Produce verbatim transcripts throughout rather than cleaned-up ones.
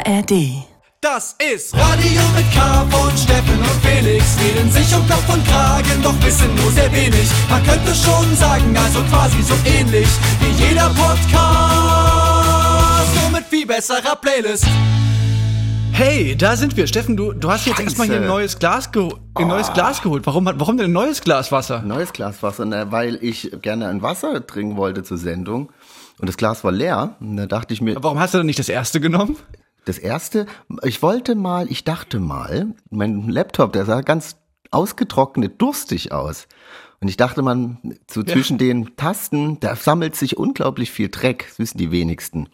R D. Das ist Radio mit K von Steffen und Felix. Reden sich um Kopf und Kragen, doch wissen nur sehr wenig. Man könnte schon sagen, also quasi so ähnlich wie jeder Podcast, nur mit viel besserer Playlist. Hey, da sind wir. Steffen, du, du hast jetzt Scheiße. erstmal hier ein neues Glas, geho- ein neues Oh. Glas geholt. Warum, hat- warum denn ein neues Glas Wasser? Neues Glas Wasser, ne, weil ich gerne ein Wasser trinken wollte zur Sendung. Und das Glas war leer. Und da dachte ich mir, Warum hast du denn nicht das erste genommen? das erste, ich wollte mal, ich dachte mal, mein Laptop, der sah ganz ausgetrocknet, durstig aus. Und ich dachte, man, so Ja. zwischen den Tasten, da sammelt sich unglaublich viel Dreck. Das wissen die wenigsten.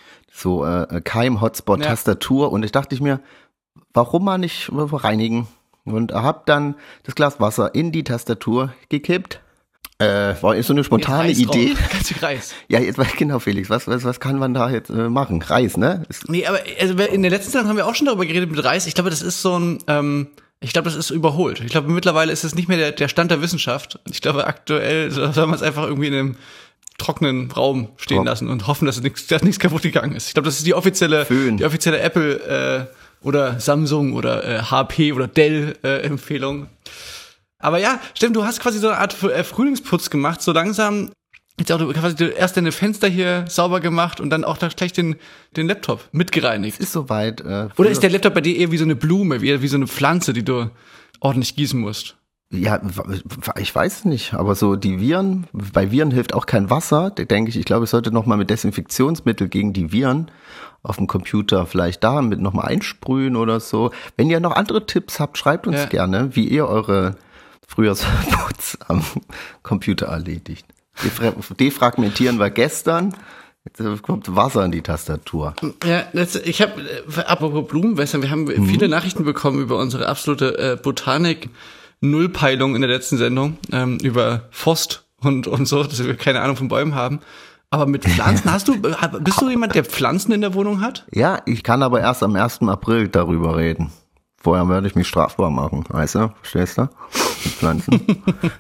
So äh, Keim-Hotspot, Ja. Tastatur. Und ich dachte ich mir, warum mal nicht reinigen? Und hab dann das Glas Wasser in die Tastatur gekippt. Äh, war so eine spontane Reis drauf. Idee. Ganz viel Reis. Ja, jetzt genau, Felix. Was, was, was kann man da jetzt äh, machen? Reis, ne? Ist, Nee, aber also in der letzten Zeit haben wir auch schon darüber geredet mit Reis. Ich glaube, das ist so ein, ähm, ich glaube, das ist überholt. Ich glaube, mittlerweile ist es nicht mehr der, der Stand der Wissenschaft. Ich glaube, aktuell soll man es einfach irgendwie in einem trockenen Raum stehen Trock- lassen und hoffen, dass nichts, dass nichts kaputt gegangen ist. Ich glaube, das ist die offizielle, Föhn. die offizielle Apple äh, oder Samsung oder äh, H P oder Dell äh, Empfehlung. Aber ja, stimmt, du hast quasi so eine Art äh, Frühlingsputz gemacht, so langsam. Jetzt auch du quasi du erst deine Fenster hier sauber gemacht und dann auch da gleich den, den Laptop mitgereinigt. ist soweit. Äh, Oder ist der Laptop bei dir eher wie so eine Blume, wie, wie so eine Pflanze, die du ordentlich gießen musst? Ja, w- w- ich weiß nicht, aber so die Viren, bei Viren hilft auch kein Wasser, da denke ich, ich glaube, ich sollte nochmal mit Desinfektionsmittel gegen die Viren auf dem Computer vielleicht da mit nochmal einsprühen oder so. Wenn ihr noch andere Tipps habt, schreibt uns Ja. gerne, wie ihr eure Frühjahrsputz am Computer erledigt. Defra- Defragmentieren war gestern, jetzt kommt Wasser in die Tastatur. Ja, das, ich habe, äh, apropos Blumenwässern, wir haben viele Nachrichten bekommen über unsere absolute äh, Botanik-Nullpeilung in der letzten Sendung, ähm, über Forst und, und so, dass wir keine Ahnung von Bäumen haben. Aber mit Pflanzen, hast du, äh, bist du jemand, der Pflanzen in der Wohnung hat? Ja, ich kann aber erst am ersten April darüber reden. Vorher werde ich mich strafbar machen, weißt du? Verstehst du? Mit Pflanzen.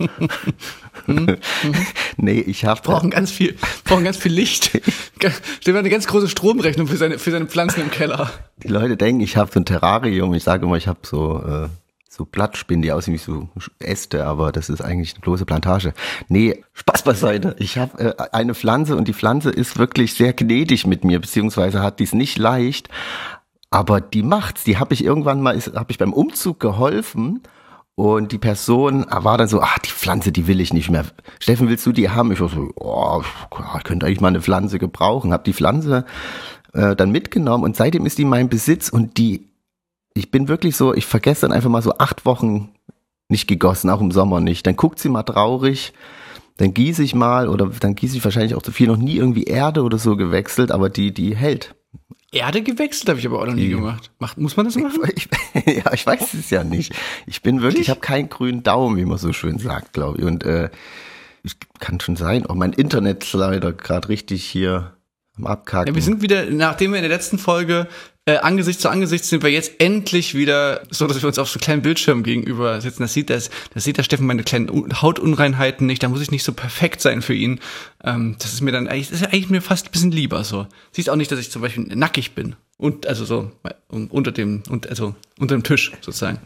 Nee, ich habe Brauchen ganz viel, brauchen ganz viel Licht. Stell mal eine ganz große Stromrechnung für seine, für seine Pflanzen im Keller. die Leute denken, ich habe so ein Terrarium. Ich sage immer, ich habe so äh, so Blattspinnen, die aussehen wie so Äste, aber das ist eigentlich eine große Plantage. Nee, Spaß beiseite. Ich habe äh, eine Pflanze und die Pflanze ist wirklich sehr gnädig mit mir, beziehungsweise hat dies nicht leicht. Aber die macht's. Die habe ich irgendwann mal, habe ich beim Umzug geholfen und die Person war dann so, ach, die Pflanze, die will ich nicht mehr. Steffen, willst du die haben? Ich war so, oh, ich könnte eigentlich mal eine Pflanze gebrauchen. Habe die Pflanze äh, dann mitgenommen und seitdem ist die mein Besitz und die, ich bin wirklich so, ich vergesse dann einfach mal so acht Wochen nicht gegossen, auch im Sommer nicht. Dann guckt sie mal traurig, dann gieße ich mal oder dann gieße ich wahrscheinlich auch zu viel, noch nie irgendwie Erde oder so gewechselt, aber die, die hält. Erde gewechselt habe ich aber auch noch nie gemacht. Macht, muss man das machen? Ich, ja, ich weiß es ja nicht. Ich bin wirklich, ich habe keinen grünen Daumen, wie man so schön sagt, glaube ich. Und äh, ich, kann schon sein, auch mein Internet ist leider gerade richtig hier am Abkacken. Ja, wir sind wieder, nachdem wir in der letzten Folge äh, Angesicht zu Angesicht sind wir jetzt endlich wieder so, dass wir uns auf so kleinen Bildschirmen gegenüber sitzen. Das sieht das, das sieht der Steffen meine kleinen Un- Hautunreinheiten nicht. Da muss ich nicht so perfekt sein für ihn. Ähm, das ist mir dann eigentlich, das ist eigentlich mir fast ein bisschen lieber so. Siehst auch nicht, dass ich zum Beispiel nackig bin und also so um, unter dem und also unter dem Tisch sozusagen.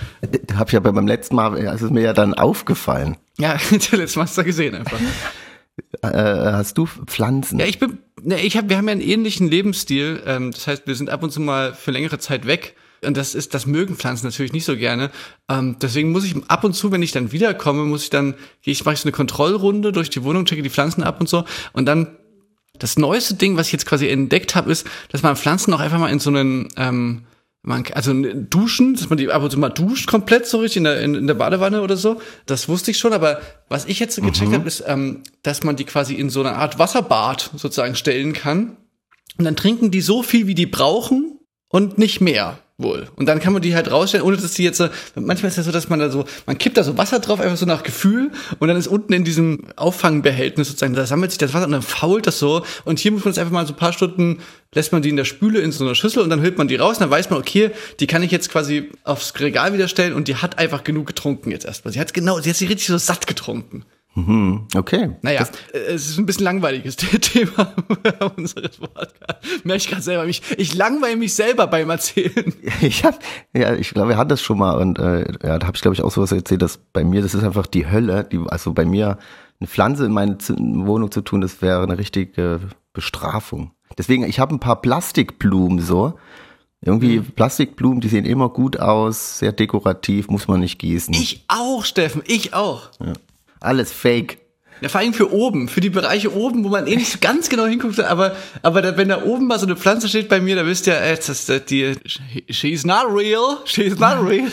Da habe ich ja beim letzten Mal, es ist mir ja dann aufgefallen. Ja, letztes Mal hast du gesehen einfach. Äh, hast du Pflanzen? Ja, ich bin, ne, ich hab, wir haben ja einen ähnlichen Lebensstil. Ähm, das heißt, wir sind ab und zu mal für längere Zeit weg. Und das ist, das mögen Pflanzen natürlich nicht so gerne. Ähm, deswegen muss ich ab und zu, wenn ich dann wiederkomme, muss ich dann, gehe ich, mache ich so eine Kontrollrunde durch die Wohnung, checke die Pflanzen ab und so. Und dann das neueste Ding, was ich jetzt quasi entdeckt habe, ist, dass man Pflanzen auch einfach mal in so einen, ähm, man, also duschen, dass man die ab und zu mal duscht komplett so richtig in der, in, in der Badewanne oder so. Das wusste ich schon, aber was ich jetzt so gecheckt Mhm. habe, ist, ähm, dass man die quasi in so eine Art Wasserbad sozusagen stellen kann. Und dann trinken die so viel, wie die brauchen und nicht mehr. Wohl. Und dann kann man die halt rausstellen, ohne dass die jetzt so, manchmal ist ja so, dass man da so, man kippt da so Wasser drauf, einfach so nach Gefühl, und dann ist unten in diesem Auffangbehältnis sozusagen, da sammelt sich das Wasser und dann fault das so, und hier muss man es einfach mal so ein paar Stunden, lässt man die in der Spüle in so einer Schüssel und dann hält man die raus und dann weiß man, okay, die kann ich jetzt quasi aufs Regal wieder stellen und die hat einfach genug getrunken jetzt erstmal. Sie hat genau, sie hat sich richtig so satt getrunken. Mhm, okay. Naja, Das, es ist ein bisschen langweiliges Thema unseres Podcasts. Merke ich gerade selber. Ich, ich langweile mich selber beim Erzählen. ich hab, ja, ich glaube, wir hatten das schon mal und äh, ja, da habe ich glaube ich auch sowas erzählt, dass bei mir, das ist einfach die Hölle, die, also bei mir eine Pflanze in meine Z- Wohnung zu tun, das wäre eine richtige Bestrafung. Deswegen, ich habe ein paar Plastikblumen so. Irgendwie mhm. Plastikblumen, die sehen immer gut aus, sehr dekorativ, muss man nicht gießen. Ich auch, Steffen, ich auch. Ja. Alles fake. Ja, vor allem für oben, für die Bereiche oben, wo man eh nicht so ganz genau hinguckt, aber, aber da, wenn da oben mal so eine Pflanze steht bei mir, da wisst ihr, äh, das ist die, she's not real, she's not real.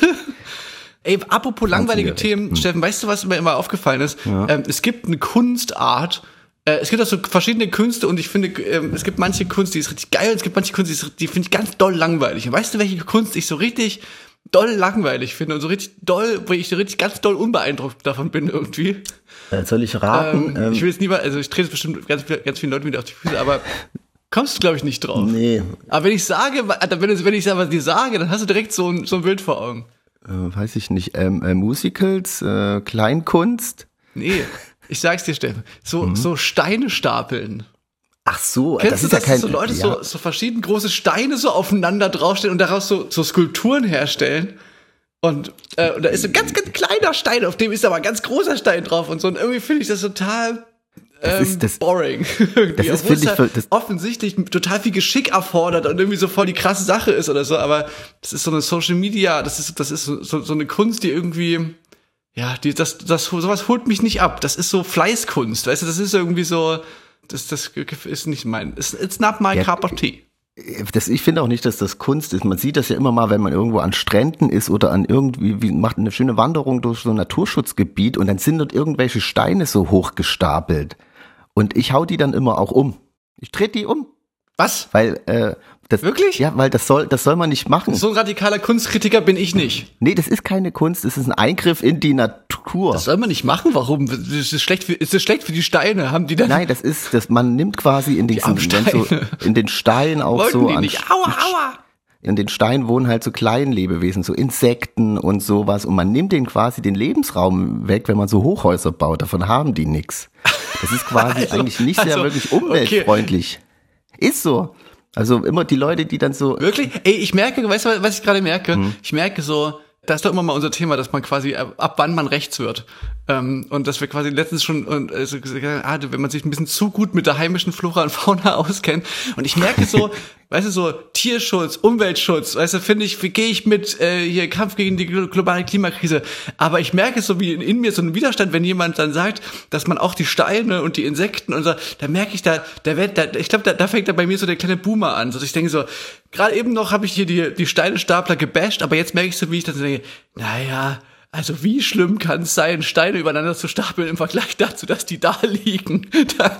Ey, apropos langweilige Themen, hm. Steffen, weißt du, was mir immer aufgefallen ist? Ja. Ähm, es gibt eine Kunstart, äh, es gibt auch so verschiedene Künste und ich finde, ähm, es gibt manche Kunst, die ist richtig geil und es gibt manche Kunst, die, ist, die finde ich ganz doll langweilig. Und weißt du, welche Kunst ich so richtig doll langweilig finde und so richtig doll, wo ich so richtig ganz doll unbeeindruckt davon bin irgendwie. Äh, soll ich raten? Ähm, ähm, ich will jetzt niemals, also ich trete bestimmt ganz, ganz vielen Leuten wieder auf die Füße, aber kommst du, glaube ich, nicht drauf. Nee. Aber wenn ich sage, wenn, wenn ich aber dir sage, dann hast du direkt so ein, so ein Bild vor Augen. Äh, weiß ich nicht. Ähm, äh, Musicals, äh, Kleinkunst? Nee, ich sag's dir, Steffen. So, mhm. so Steine stapeln. Ach so, Kennst das du ist das, ja kein... so Leute ja. so, so verschiedene große Steine so aufeinander draufstellen und daraus so, so Skulpturen herstellen. Und, äh, und da ist so ein ganz, ganz kleiner Stein, auf dem ist aber ein ganz großer Stein drauf und so. Und irgendwie finde ich das total ähm, das ist, das, boring. Das ist, finde ich, halt das offensichtlich total viel Geschick erfordert und irgendwie so voll die krasse Sache ist oder so. Aber das ist so eine Social Media, das ist, das ist so, so, so eine Kunst, die irgendwie, ja, die, das, das, sowas holt mich nicht ab. Das ist so Fleißkunst, weißt du, das ist irgendwie so, das, das ist nicht mein, it's, it's not my ja, cup of tea. Das, ich finde auch nicht, dass das Kunst ist. Man sieht das ja immer mal, wenn man irgendwo an Stränden ist oder an irgendwie, wie, macht eine schöne Wanderung durch so ein Naturschutzgebiet und dann sind dort irgendwelche Steine so hoch gestapelt. Und ich hau die dann immer auch um. Ich trete die um. Was? Weil, äh, das, wirklich? Ja, weil das soll, das soll man nicht machen. So ein radikaler Kunstkritiker bin ich nicht. Nee, das ist keine Kunst, das ist ein Eingriff in die Natur. Das soll man nicht machen, warum? Das ist schlecht für, ist das schlecht für die Steine? Haben die dann? Nein, das ist, das, man nimmt quasi in den, die so, in den Stein auch Wollten so die an. Nicht. Aua, aua. In den Steinen wohnen halt so Kleinlebewesen, so Insekten und sowas. Und man nimmt denen quasi den Lebensraum weg, wenn man so Hochhäuser baut. Davon haben die nix. Das ist quasi also, eigentlich nicht sehr also, wirklich umweltfreundlich. Okay. Ist so. Also immer die Leute, die dann so... Wirklich? Ey, ich merke, weißt du, was ich gerade merke? Hm. Ich merke so, das ist doch immer mal unser Thema, dass man quasi, ab, ab wann man rechts wird. Ähm, und dass wir quasi letztens schon, und, also, ah, wenn man sich ein bisschen zu gut mit der heimischen Flora und Fauna auskennt. Und ich merke so, weißt du, so Tierschutz, Umweltschutz, weißt du, finde ich, gehe ich mit äh, hier Kampf gegen die globale Klimakrise. Aber ich merke so wie in, in mir so einen Widerstand, wenn jemand dann sagt, dass man auch die Steine und die Insekten und so, da merke ich, da, da wird, da, ich glaube, da, da fängt da bei mir so der kleine Boomer an. Also ich denke so, gerade eben noch habe ich hier die, die Steinestapler gebasht, aber jetzt merke ich so, wie ich dann denke, naja, also wie schlimm kann es sein, Steine übereinander zu stapeln im Vergleich dazu, dass die da liegen? Da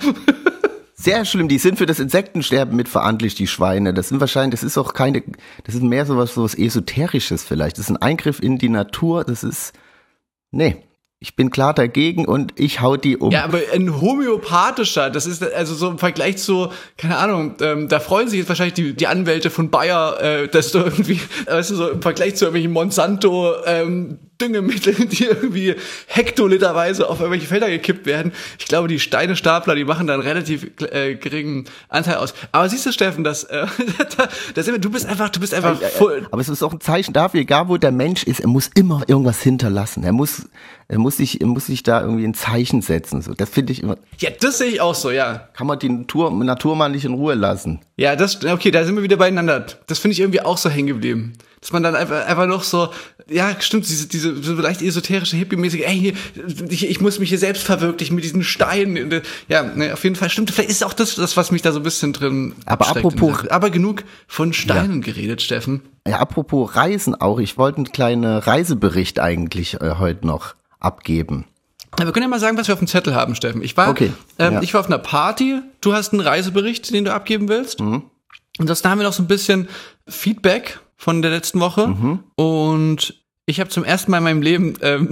Sehr schlimm, die sind für das Insektensterben mitverantwortlich, die Schweine. Das sind wahrscheinlich, das ist auch keine, das ist mehr sowas, sowas Esoterisches vielleicht. Das ist ein Eingriff in die Natur, das ist, nee. Ich bin klar dagegen und ich hau die um. Ja, aber ein homöopathischer, das ist also so im Vergleich zu, keine Ahnung, ähm, da freuen sich jetzt wahrscheinlich die, die Anwälte von Bayer, äh, dass du irgendwie, weißt du, so im Vergleich zu irgendwelchen Monsanto ähm, Düngemitteln, die irgendwie hektoliterweise auf irgendwelche Felder gekippt werden. Ich glaube, die Steinestapler, die machen da einen relativ äh, geringen Anteil aus. Aber siehst du, Steffen, dass äh, da, da sind wir, du bist einfach, du bist einfach voll. Aber es ist auch ein Zeichen dafür, egal wo der Mensch ist, er muss immer irgendwas hinterlassen. Er muss, er muss sich, er muss sich da irgendwie ein Zeichen setzen. So, das finde ich immer. Ja, das sehe ich auch so, ja. Kann man die Natur, Natur mal nicht in Ruhe lassen? Ja, das, okay, da sind wir wieder beieinander. Das finde ich irgendwie auch so hängen geblieben. Dass man dann einfach, einfach noch so, ja, stimmt, diese, diese so leicht esoterische, hippie-mäßige, ey, hier, ich, ich muss mich hier selbst verwirklichen mit diesen Steinen. Ja, ne, auf jeden Fall stimmt. Vielleicht ist auch das, das, was mich da so ein bisschen drin Aber apropos, aber genug von Steinen ja. geredet, Steffen. Ja, apropos Reisen auch. Ich wollte einen kleinen Reisebericht eigentlich äh, heute noch abgeben. Ja, wir können ja mal sagen, was wir auf dem Zettel haben, Steffen. Ich war, okay, ähm, ja. ich war auf einer Party. Du hast einen Reisebericht, den du abgeben willst. Mhm. Und das, da haben wir noch so ein bisschen Feedback von der letzten Woche. Mhm. Und ich habe zum ersten Mal in meinem Leben, ähm,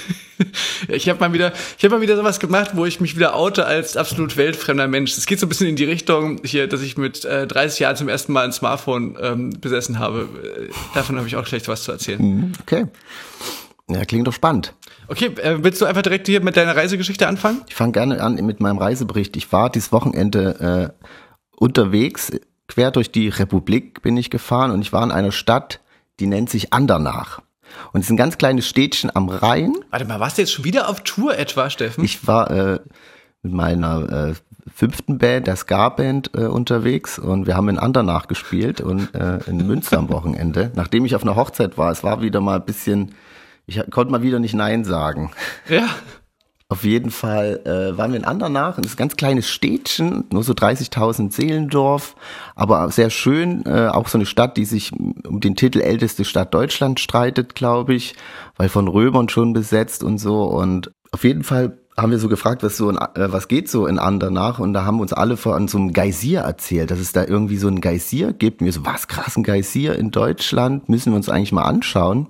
ich habe mal wieder, ich habe mal wieder sowas gemacht, wo ich mich wieder oute als absolut weltfremder Mensch. Es geht so ein bisschen in die Richtung hier, dass ich mit äh, dreißig Jahren zum ersten Mal ein Smartphone ähm, besessen habe. Davon habe ich auch schlecht was zu erzählen. Okay. Ja, klingt doch spannend. Okay, äh, willst du einfach direkt hier mit deiner Reisegeschichte anfangen? Ich fange gerne an mit meinem Reisebericht. Ich war dieses Wochenende äh, unterwegs, quer durch die Republik bin ich gefahren und ich war in einer Stadt, die nennt sich Andernach. Und es ist ein ganz kleines Städtchen am Rhein. Warte mal, warst du jetzt schon wieder auf Tour etwa, Steffen? Ich war äh, mit meiner äh, fünften Band, der Ska-Band, äh, unterwegs und wir haben in Andernach gespielt und äh, in Münster am Wochenende. Nachdem ich auf einer Hochzeit war, es war wieder mal ein bisschen, ich konnte mal wieder nicht Nein sagen. Ja. Auf jeden Fall äh, waren wir in Andernach, das ist ein ganz kleines Städtchen, nur so dreißigtausend Seelendorf, aber sehr schön, äh, auch so eine Stadt, die sich um den Titel älteste Stadt Deutschlands streitet, glaube ich, weil von Römern schon besetzt und so. Und auf jeden Fall haben wir so gefragt, was so in, äh, was geht so in Andernach, und da haben uns alle von so einem Geysir erzählt, dass es da irgendwie so ein Geysir gibt. Und wir so, was, krass, ein Geysir in Deutschland, müssen wir uns eigentlich mal anschauen.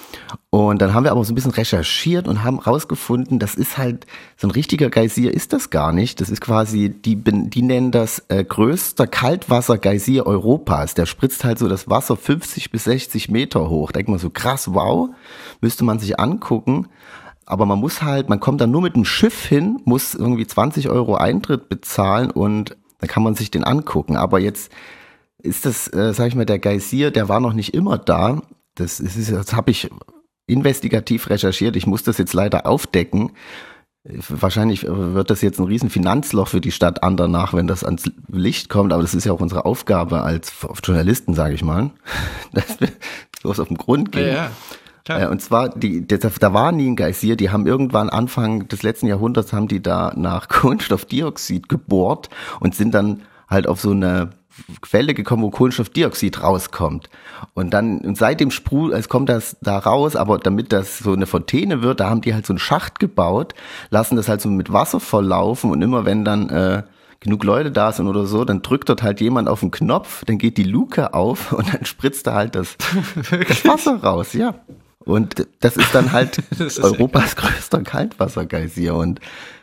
Und dann haben wir aber so ein bisschen recherchiert und haben rausgefunden, das ist halt, so ein richtiger Geysir ist das gar nicht. Das ist quasi, die, die nennen das äh, größter Kaltwasser-Geysir Europas. Der spritzt halt so das Wasser fünfzig bis sechzig Meter hoch. Da denkt man so, krass, wow, müsste man sich angucken. Aber man muss halt, man kommt dann nur mit einem Schiff hin, muss irgendwie zwanzig Euro Eintritt bezahlen und dann kann man sich den angucken. Aber jetzt ist das, äh, sag ich mal, der Geysir, der war noch nicht immer da. Das, ist, das habe ich investigativ recherchiert. Ich muss das jetzt leider aufdecken. Wahrscheinlich wird das jetzt ein riesen Finanzloch für die Stadt Andernach, wenn das ans Licht kommt. Aber das ist ja auch unsere Aufgabe als Journalisten, sage ich mal, dass wir sowas auf den Grund gehen. Ja, ja. Äh, und zwar, die, da, da war nie ein Geysir. Die haben irgendwann Anfang des letzten Jahrhunderts haben die da nach Kohlenstoffdioxid gebohrt und sind dann halt auf so eine Quelle gekommen, wo Kohlenstoffdioxid rauskommt. Und dann, und seitdem sprudelt, es kommt das da raus, aber damit das so eine Fontäne wird, da haben die halt so einen Schacht gebaut, lassen das halt so mit Wasser volllaufen und immer wenn dann äh, genug Leute da sind oder so, dann drückt dort halt jemand auf den Knopf, dann geht die Luke auf und dann spritzt da halt das, das Wasser raus, ja. Und das ist dann halt ist Europas größter Kaltwassergeysir und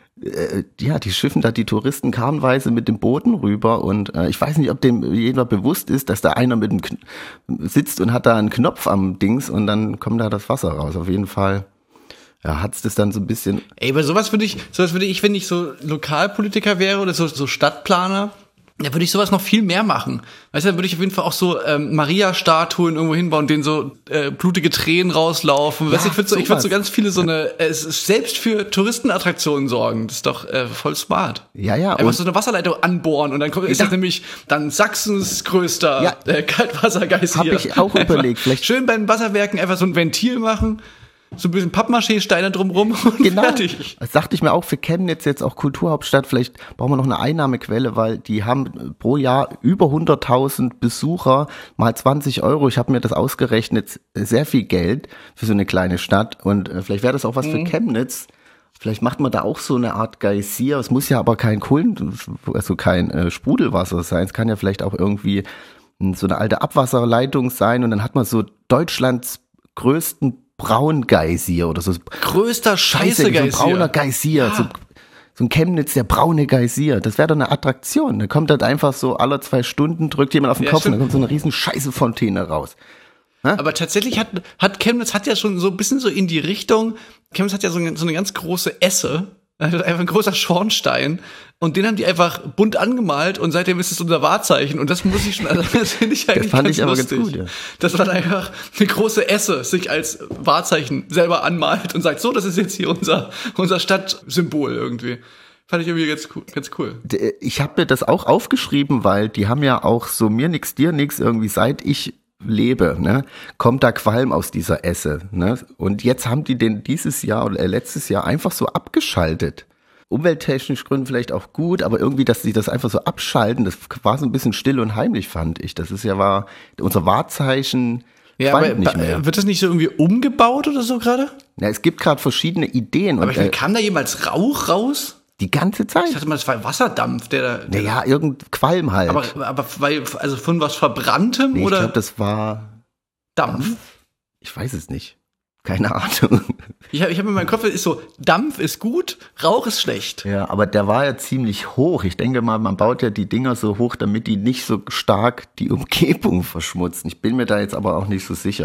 ja, die schiffen da die Touristen kahnweise mit dem Booten rüber und äh, ich weiß nicht, ob dem jeder bewusst ist, dass da einer mit dem Kn- sitzt und hat da einen Knopf am Dings und dann kommt da das Wasser raus. Auf jeden Fall, ja, hat's das dann so ein bisschen. Ey, aber sowas würde ich, sowas würde ich, wenn ich so Lokalpolitiker wäre oder so, so Stadtplaner, da würde ich sowas noch viel mehr machen. Weißt du, da würde ich auf jeden Fall auch so ähm, Maria-Statuen irgendwo hinbauen, denen so äh, blutige Tränen rauslaufen. Ja, weißt du, ich würde so, ich würde so ganz viele so eine, äh, selbst für Touristenattraktionen sorgen. Das ist doch äh, voll smart. Ja, ja. Einfach so eine Wasserleitung anbohren und dann kommt, ist ja. das nämlich dann Sachsens größter ja. äh, Kaltwassergeysir. Habe ich auch überlegt. Vielleicht schön bei den Wasserwerken einfach so ein Ventil machen. So ein bisschen Pappmaché-Steine drumrum und genau. fertig. Das dachte ich mir auch für Chemnitz, jetzt auch Kulturhauptstadt, vielleicht brauchen wir noch eine Einnahmequelle, weil die haben pro Jahr über hunderttausend Besucher, mal zwanzig Euro. Ich habe mir das ausgerechnet, sehr viel Geld für so eine kleine Stadt und äh, vielleicht wäre das auch was mhm. für Chemnitz. Vielleicht macht man da auch so eine Art Geysir. Es muss ja aber kein Kohlen, also kein äh, Sprudelwasser sein. Es kann ja vielleicht auch irgendwie so eine alte Abwasserleitung sein und dann hat man so Deutschlands größten Braungeysir oder so. Größter Scheiße-Geysir. So ein brauner Geysir. Ja. So, so ein Chemnitz, der braune Geysir. Das wäre doch eine Attraktion. Da kommt halt einfach so alle zwei Stunden, drückt jemand auf den ja, Kopf stimmt. Und dann kommt so eine riesen Scheiße-Fontäne raus. Ha? Aber tatsächlich hat, hat Chemnitz hat ja schon so ein bisschen so in die Richtung, Chemnitz hat ja so eine, so eine ganz große Esse. Also einfach ein großer Schornstein und den haben die einfach bunt angemalt und seitdem ist es unser Wahrzeichen und das muss ich schon, also das finde ich eigentlich das fand ganz ich aber lustig. Ganz gut, ja. Dass man einfach eine große Esse sich als Wahrzeichen selber anmalt und sagt, so, das ist jetzt hier unser unser Stadtsymbol irgendwie. Fand ich irgendwie ganz cool. Ganz cool. Ich habe mir das auch aufgeschrieben, weil die haben ja auch so mir nix, dir nix irgendwie seit ich lebe, ne, kommt da Qualm aus dieser Esse, ne? Und jetzt haben die den dieses Jahr oder letztes Jahr einfach so abgeschaltet. Umwelttechnisch Gründen vielleicht auch gut, aber irgendwie, dass sie das einfach so abschalten, das war so ein bisschen still und heimlich, fand ich. Das ist ja war unser Wahrzeichen. Ja, aber nicht mehr. Wird das nicht so irgendwie umgebaut oder so gerade? Ja, es gibt gerade verschiedene Ideen. Aber und, ich meine, kam da jemals Rauch raus? Die ganze Zeit. Ich dachte mal, das war Wasserdampf, der da. Naja, irgendein Qualm halt. Aber, aber weil, also von was Verbranntem nee, oder? Ich glaube, das war Dampf. Dampf. Ich weiß es nicht. Keine Ahnung. Ich habe ich hab in meinem Kopf ist so, Dampf ist gut, Rauch ist schlecht. Ja, aber der war ja ziemlich hoch. Ich denke mal, man baut ja die Dinger so hoch, damit die nicht so stark die Umgebung verschmutzen. Ich bin mir da jetzt aber auch nicht so sicher.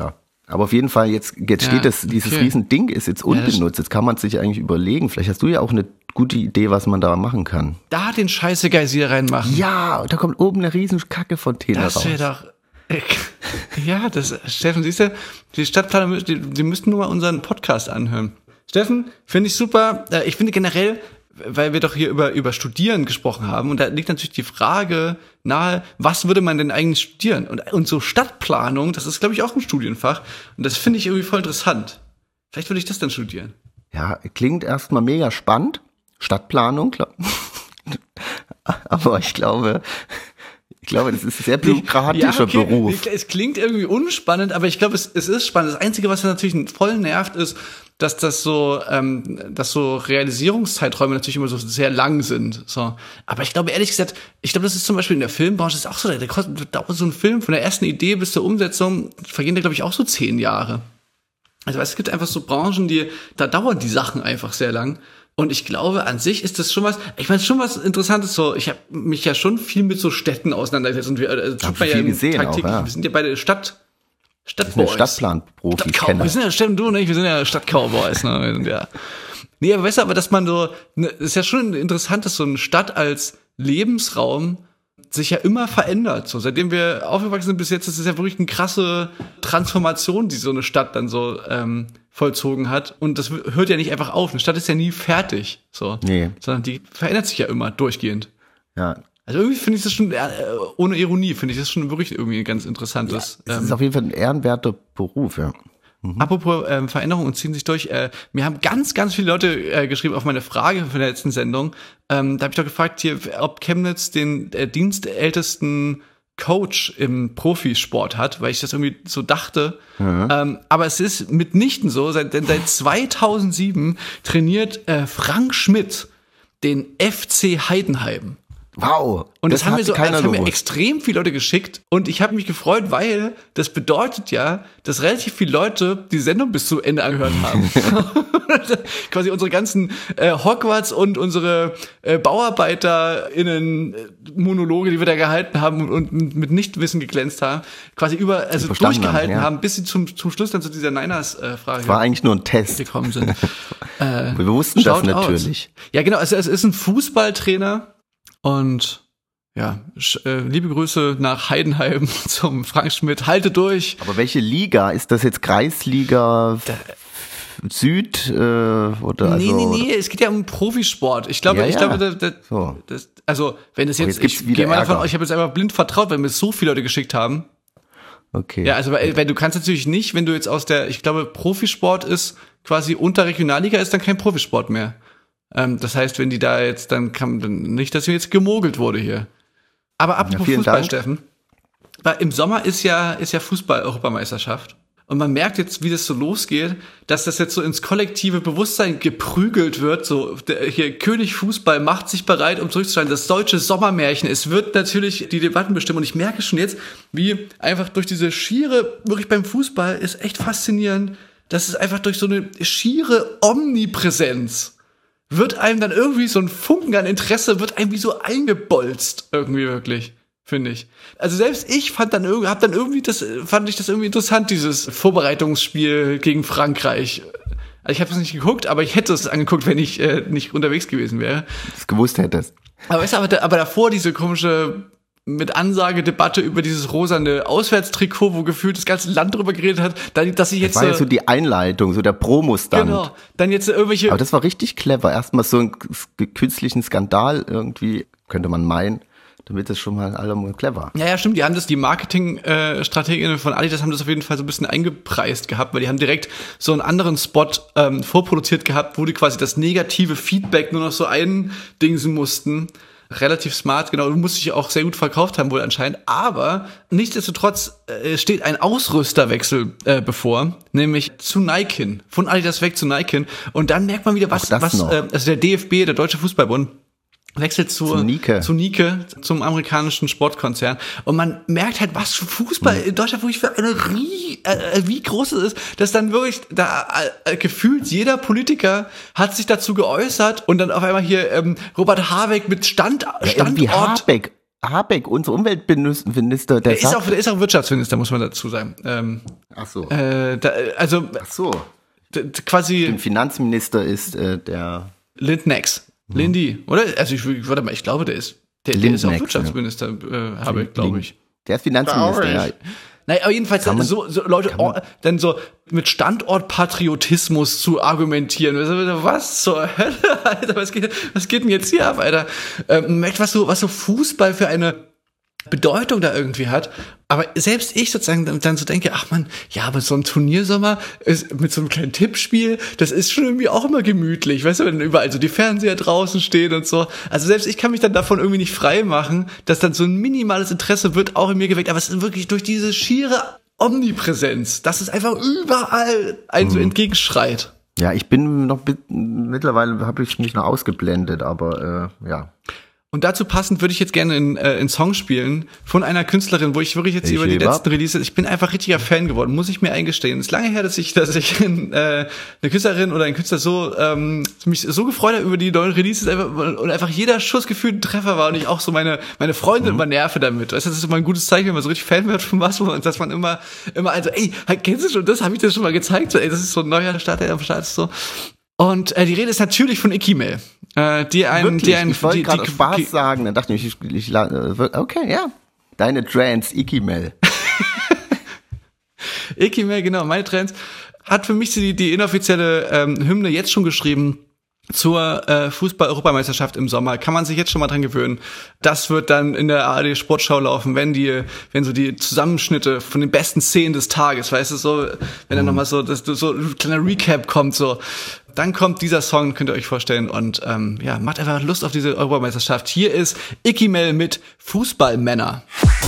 Aber auf jeden Fall, jetzt, jetzt Ja, steht das, dieses okay. Riesending ist jetzt Ja, das- unbenutzt. Jetzt kann man sich eigentlich überlegen. Vielleicht hast du ja auch eine gute Idee, was man da machen kann. Da den scheiße Geysir reinmachen. Ja, und da kommt oben eine riesen Kacke-Fontäne raus. Das wäre doch. Ja, das, Steffen, siehst du, die Stadtplaner, die, die müssten nur mal unseren Podcast anhören. Steffen, finde ich super. Äh, Ich finde generell, weil wir doch hier über, über Studieren gesprochen haben, und da liegt natürlich die Frage nahe, was würde man denn eigentlich studieren? Und, und so Stadtplanung, das ist, glaube ich, auch ein Studienfach. Und das finde ich irgendwie voll interessant. Vielleicht würde ich das dann studieren. Ja, klingt erstmal mega spannend. Stadtplanung, klar. Aber ich glaube, ich glaube, das ist ein sehr bürokratischer Ja, okay. Beruf. Es klingt irgendwie unspannend, aber ich glaube, es, es ist spannend. Das Einzige, was natürlich voll nervt, ist, dass das so, ähm, dass so Realisierungszeiträume natürlich immer so sehr lang sind. So, aber ich glaube ehrlich gesagt, ich glaube, das ist zum Beispiel in der Filmbranche ist auch so. Der kostet, dauert so ein Film von der ersten Idee bis zur Umsetzung vergehen da glaube ich auch so zehn Jahre. Also es gibt einfach so Branchen, die da dauern die Sachen einfach sehr lang. Und ich glaube, an sich ist das schon was, ich meine, schon was Interessantes so, ich habe mich ja schon viel mit so Städten auseinandergesetzt und wir, äh, tut Hab man ja viel gesehen tagtäglich. auch, ja. Wir sind ja beide Stadt, Das sind Stadtboys. Stadtplan-Profis, Stadtcow- Kenner. Wir sind ja, Steffen, du und ich, wir sind ja Stadtcowboys, ne? Wir sind ja. Nee, aber weißt du, aber dass man so, ne, ist ja schon interessant, dass so eine Stadt als Lebensraum sich ja immer verändert. So, seitdem wir aufgewachsen sind bis jetzt, ist es ja wirklich eine krasse Transformation, die so eine Stadt dann so ähm, vollzogen hat. Und das hört ja nicht einfach auf. Eine Stadt ist ja nie fertig, so, Nee. sondern die verändert sich ja immer durchgehend. Ja. Also irgendwie finde ich das schon, äh, ohne Ironie, finde ich das schon wirklich irgendwie ein ganz interessantes. Es ähm, ist auf jeden Fall ein ehrenwerter Beruf, ja. Mhm. Apropos ähm, Veränderungen ziehen sich durch. Äh, mir haben ganz, ganz viele Leute äh, geschrieben auf meine Frage von der letzten Sendung. Ähm, da habe ich doch gefragt, hier, ob Chemnitz den äh, dienstältesten Coach im Profisport hat, weil ich das irgendwie so dachte. Mhm. Ähm, aber es ist mitnichten so, seit, denn seit zweitausendsieben trainiert äh, Frank Schmidt den F C Heidenheim. Wow. Und das, das haben mir so, keiner das haben mir gewusst. extrem viele Leute geschickt und ich habe mich gefreut, weil das bedeutet ja, dass relativ viele Leute die Sendung bis zu Ende angehört haben. Quasi unsere ganzen äh, Hogwarts und unsere äh, BauarbeiterInnen äh, Monologe, die wir da gehalten haben und, und mit Nichtwissen geglänzt haben, quasi über also durchgehalten haben, ja. haben, bis sie zum zum Schluss dann zu dieser Niners-Frage äh, war eigentlich nur ein Test gekommen sind. äh, wir wussten das natürlich. Out. Ja, genau. Also es ist ein Fußballtrainer. Und ja, äh, liebe Grüße nach Heidenheim zum Frank Schmidt. Halte durch. Aber welche Liga? Ist das jetzt Kreisliga da, Süd äh, oder Nee, also, nee, nee, es geht ja um Profisport. Ich glaube, ja, ich ja. glaube, das, das, so. das, also wenn es jetzt, jetzt gibt's ich wieder gehe mal davon Ärger. aus, ich habe jetzt einfach blind vertraut, weil mir so viele Leute geschickt haben. Okay. Ja, also weil, weil du kannst natürlich nicht, wenn du jetzt aus der, ich glaube, Profisport ist quasi unter Regionalliga, ist dann kein Profisport mehr. Ähm, das heißt, wenn die da jetzt, dann kann dann nicht, dass hier jetzt gemogelt wurde hier. Aber apropos ja, Fußball, Dank. Steffen. Weil im Sommer ist ja, ist ja Fußball-Europameisterschaft. Und man merkt jetzt, wie das so losgeht, dass das jetzt so ins kollektive Bewusstsein geprügelt wird. So, der, hier, König Fußball macht sich bereit, um zurückzuschreien. Das deutsche Sommermärchen. Es wird natürlich die Debatten bestimmen. Und ich merke schon jetzt, wie einfach durch diese schiere, wirklich beim Fußball ist echt faszinierend, dass es einfach durch so eine schiere Omnipräsenz wird einem dann irgendwie so ein Funken an Interesse, wird einem wie so eingebolzt, irgendwie wirklich, finde ich. Also selbst ich fand dann irgendwie, hab dann irgendwie das, fand ich das irgendwie interessant, dieses Vorbereitungsspiel gegen Frankreich. Also ich habe es nicht geguckt, aber ich hätte es angeguckt, wenn ich äh, nicht unterwegs gewesen wäre. Das gewusst hättest. Aber weißt du, aber, da, aber davor diese komische mit Ansage-Debatte über dieses rosane Auswärtstrikot, wo gefühlt das ganze Land drüber geredet hat, dass ich jetzt das war ja so die Einleitung, so der Promo-Stand. Genau, dann jetzt irgendwelche. Aber das war richtig clever. Erstmal so einen künstlichen Skandal irgendwie, könnte man meinen, damit das schon mal alle mal clever. Ja, ja, stimmt. Die haben das, die Marketing-Strateginnen von Adidas haben das auf jeden Fall so ein bisschen eingepreist gehabt, weil die haben direkt so einen anderen Spot ähm, vorproduziert gehabt, wo die quasi das negative Feedback nur noch so eindingsen mussten. Relativ smart, genau, muss sich auch sehr gut verkauft haben wohl anscheinend, aber nichtsdestotrotz äh, steht ein Ausrüsterwechsel äh, bevor, nämlich zu Nike, von Adidas weg zu Nike und dann merkt man wieder, was, was äh, also der D F B, der Deutsche Fußballbund, wechselt zu, zu Nike. zu Nike, zum amerikanischen Sportkonzern. Und man merkt halt, was für Fußball in Deutschland wirklich für eine Rie äh, wie groß es ist, dass dann wirklich da äh, gefühlt jeder Politiker hat sich dazu geäußert und dann auf einmal hier ähm, Robert Habeck mit Stand, ja, Standort. Habeck Habeck, unser Umweltminister, der, der ist auch, der ist auch Wirtschaftsminister, muss man dazu sagen. Ähm, Ach so. Äh, da, also Ach so. d- quasi. Der Finanzminister ist äh, der Lindnex. Lindy, oder? Also ich, warte mal, ich glaube, der ist, der, der ist auch Lindnex, Wirtschaftsminister, äh, Habeck, glaube ich. Der ist Finanzminister, ja. Naja, aber jedenfalls man, so, so Leute oh, dann so mit Standortpatriotismus zu argumentieren. Was zur Hölle, Alter? Was geht, was geht denn jetzt hier ab, Alter? Ähm, merkt, was so, was so Fußball für eine Bedeutung da irgendwie hat. Aber selbst ich sozusagen dann, dann so denke, ach man, ja, aber so ein Turniersommer ist mit so einem kleinen Tippspiel, das ist schon irgendwie auch immer gemütlich, weißt du, wenn überall so die Fernseher draußen stehen und so. Also selbst ich kann mich dann davon irgendwie nicht frei machen, dass dann so ein minimales Interesse wird auch in mir geweckt, aber es ist wirklich durch diese schiere Omnipräsenz, dass es einfach überall einen mhm. so entgegenschreit. Ja, ich bin noch, mittlerweile habe ich mich noch ausgeblendet, aber äh, ja. Und dazu passend würde ich jetzt gerne einen, äh, einen Song spielen von einer Künstlerin, wo ich wirklich jetzt ich über die letzten Releases, ich bin einfach richtiger Fan geworden, muss ich mir eingestehen. Es ist lange her, dass ich, dass ich äh, eine Künstlerin oder ein Künstler so ähm, mich so gefreut habe über die neuen Releases einfach, und einfach jeder Schuss gefühlt ein Treffer war und ich auch so meine meine Freunde mhm. immer nerve damit. Weißt du, das ist immer ein gutes Zeichen, wenn man so richtig Fan wird von was und dass man immer immer also ey, kennst du schon das? Habe ich dir schon mal gezeigt? So, ey, das ist so ein neuer Start, der am Start ist so. Und äh, die Rede ist natürlich von Icky Mail. Äh, die einen, die einen, ich wollte gerade Spaß die, sagen, dann dachte ich, ich, ich, ich okay, ja, deine Trans, Icky Mail. Icky Mail, genau, meine Trans hat für mich die, die inoffizielle ähm, Hymne jetzt schon geschrieben zur äh, Fußball-Europameisterschaft im Sommer. Kann man sich jetzt schon mal dran gewöhnen. Das wird dann in der A R D-Sportschau laufen, wenn die, wenn so die Zusammenschnitte von den besten Szenen des Tages, weißt du, so, wenn dann mhm. nochmal so, das, so ein kleiner Recap kommt, so, dann kommt dieser Song, könnt ihr euch vorstellen, und ähm, ja, macht einfach Lust auf diese Europameisterschaft. Hier ist Icky Mail mit Fußballmänner.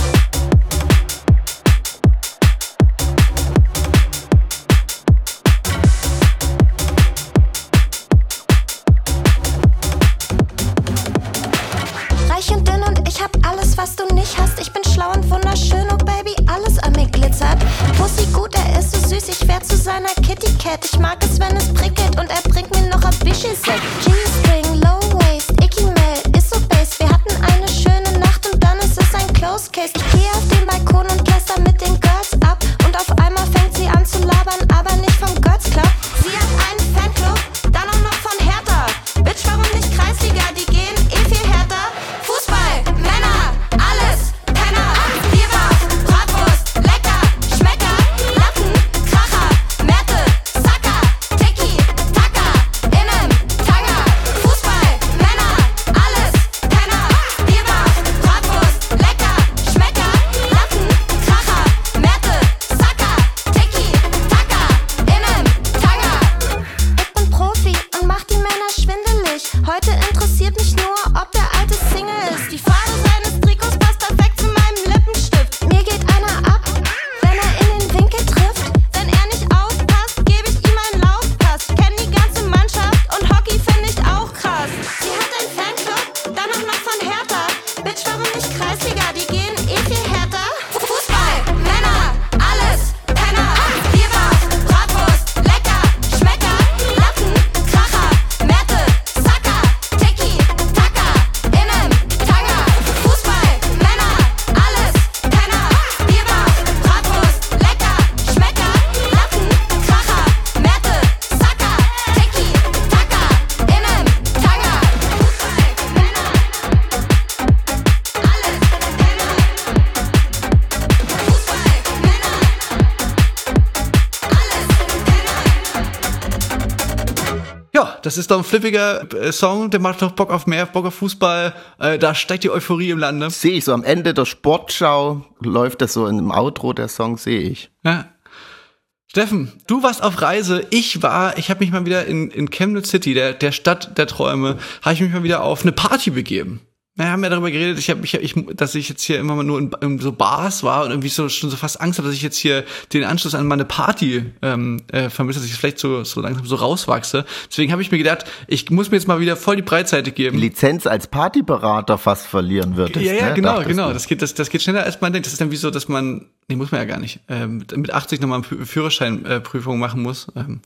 Was du nicht hast, ich bin schlau und wunderschön, oh Baby, alles an mir glitzert. Pussy gut, er ist so süß, ich werd zu seiner Kitty Cat. Ich mag es, wenn es prickelt und er bringt mir noch ein bisschen Sex. G-String, Low Waist, Icky Mail, ist so bass. Wir hatten eine schöne Nacht und dann ist es ein Closed Case. Ich geh auf den Balkon und läster mit den Girls ab und auf einmal fängt sie an zu labern, aber nicht vom Girls Club. Sie hat einen Fanclub, dann auch noch von Hertha. Bitch, warum nicht Kreisliga, die gehen eh viel härter. Fußball, Männer, alles, Penner, Bierwurst, Bratwurst, lecker, Schmecker, Latten, Kracher, Märte, Sacker, Tiki, Taka, Innen, Tanga, Fußball, Männer, alles, Penner, Bierwurst, Bratwurst, lecker, Schmecker, Latten, Kracher, Märte, Sacker, Tiki, Taka, Innen, Tanga. Ich bin Profi und mach die Männer schwindelig. Heute interessiert mich nur, ob der alte Single ist. Die Farbe seines Trikots passt perfekt zu meinem Lippenstift. Mir geht einer ab, wenn er in den Winkel trifft. Wenn er nicht aufpasst, gebe ich ihm einen Laufpass. Ich kenn die ganze Mannschaft und Hockey finde ich auch krass. Sie hat einen Fanclub, dann auch noch von Hertha. Bitch, warum nicht Kreisliga, die gehen eh viel härter. Fußball, Männer, alles, Penner, Bierwurst, Bratwurst, lecker, Schmecker, Latten, Kracher, Märte, Sacker, Tiki, Taka, Innen, Tanga, Fußball, Männer, alles, Penner, Bierwurst, Bratwurst, lecker, Schmecker, Latten, Kracher, Märte, Sacker, Tiki, Taka, Innen, Tanga, Fußball, Männer, alles, Penner, Fußball, Männer, alles, Penner. Ja, das ist doch ein flippiger äh, Song, der macht doch Bock auf mehr, Bock auf Fußball, äh, da steigt die Euphorie im Lande. Sehe ich so am Ende der Sportschau, läuft das so im Outro, der Song, sehe ich. Ja. Steffen, du warst auf Reise, ich war, ich habe mich mal wieder in, in Chemnitz City, der, der Stadt der Träume, habe ich mich mal wieder auf eine Party begeben. Wir haben ja darüber geredet, ich hab, ich, ich, dass ich jetzt hier immer mal nur in, in so Bars war und irgendwie so schon so fast Angst habe, dass ich jetzt hier den Anschluss an meine Party ähm, äh, vermisse, dass ich vielleicht so, so langsam so rauswachse. Deswegen habe ich mir gedacht, ich muss mir jetzt mal wieder voll die Breitseite geben. Lizenz als Partyberater fast verlieren würdest. Ja, ja, ne? genau, Dachtest genau. du? Das geht, das, das geht schneller, als man denkt. Das ist dann wie so, dass man, nee, muss man ja gar nicht, ähm, mit achtzig nochmal eine Führerscheinprüfung äh, machen muss. Ähm,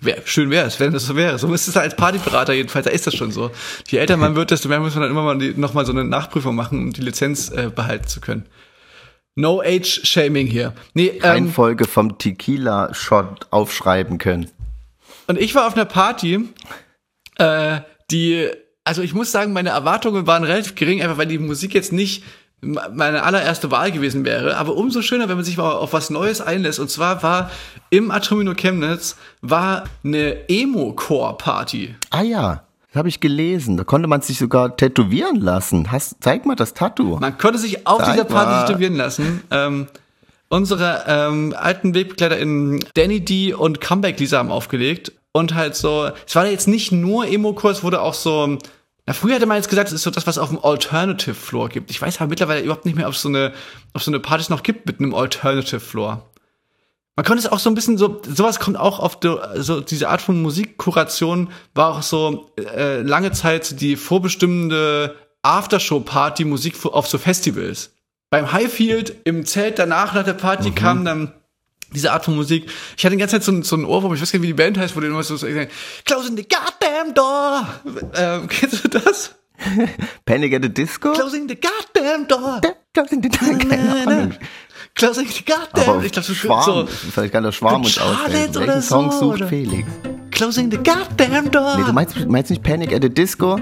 Wär, schön wäre es, wenn das so wäre. So ist es als Partyberater jedenfalls, da ist das schon so. Je älter man wird, desto mehr muss man dann immer mal die, noch mal so eine Nachprüfung machen, um die Lizenz äh, behalten zu können. No Age Shaming hier. Nee, ähm, Reihenfolge vom Tequila-Shot aufschreiben können. Und ich war auf einer Party, äh, die, also ich muss sagen, meine Erwartungen waren relativ gering, einfach weil die Musik jetzt nicht meine allererste Wahl gewesen wäre, aber umso schöner, wenn man sich mal auf was Neues einlässt. Und zwar war im Atomino Chemnitz war eine Emo-Core-Party. Ah ja, das habe ich gelesen. Da konnte man sich sogar tätowieren lassen. Hast, zeig mal das Tattoo. Man konnte sich auf Zeig dieser Party mal. tätowieren lassen. Ähm, unsere ähm, alten WegbegleiterInnen Danny D und Comeback Lisa haben aufgelegt. Und halt so, es war jetzt nicht nur Emo-Core, es wurde auch so... Na, früher hätte man jetzt gesagt, es ist so das, was auf dem Alternative Floor gibt. Ich weiß aber mittlerweile überhaupt nicht mehr, ob es so eine, ob so eine Partys noch gibt mit einem Alternative Floor. Man konnte es auch so ein bisschen so, sowas kommt auch auf die, so diese Art von Musikkuration war auch so äh, lange Zeit die vorbestimmende Aftershow-Party Musik auf so Festivals. Beim Highfield im Zelt danach nach der Party mhm. kam dann diese Art von Musik. Ich hatte die ganze Zeit so, so einen Ohrwurm, ich weiß gar nicht, wie die Band heißt, wo die immer so sagen, Closing the goddamn door. Ähm, kennst du das? Panic at the Disco? Closing the goddamn door. Closing the door. Closing the goddamn door. Ich glaube, so Schwarm. so. Vielleicht kann der Schwarm uns auswählen. Welchen oder Song so, sucht oder? Felix? Closing the goddamn door. Nee, du meinst, meinst nicht Panic at the Disco?